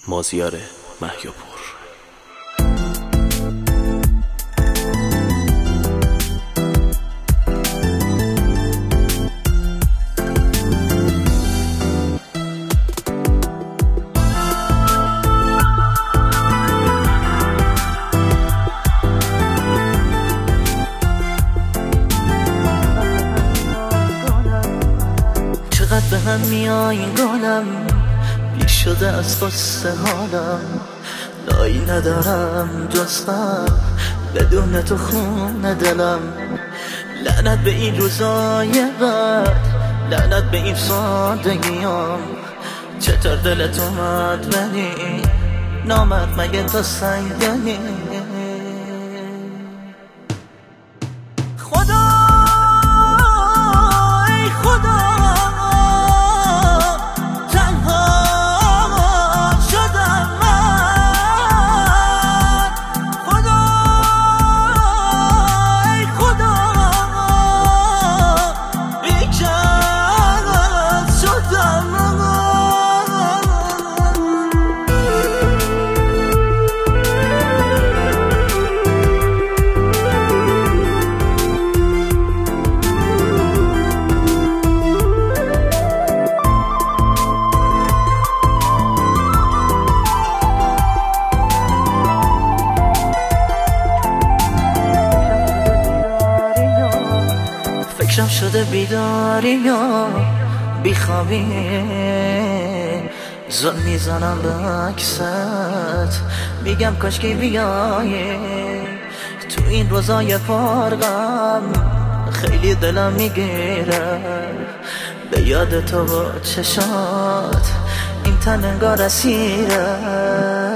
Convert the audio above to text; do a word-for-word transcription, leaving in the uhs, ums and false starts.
مازیار مهیاپور. چقدر به هم میایین گلم، بی شده از قصه حالم، لایی ندارم جز غم، بدون تو خون دلم. لعنت به این روزای بد، لعنت به این سادگیام. چطور دلت اومد ولی نامد مگه تو سنگنی؟ خدا ای خدا فکرم شده بیداری یا بیخوابی، زل میزنم به عکست، میگم کاش که بیایی. تو این روزای پرغم خیلی دلم میگیره، به یاد تو و چشات این تن انگار اسیره.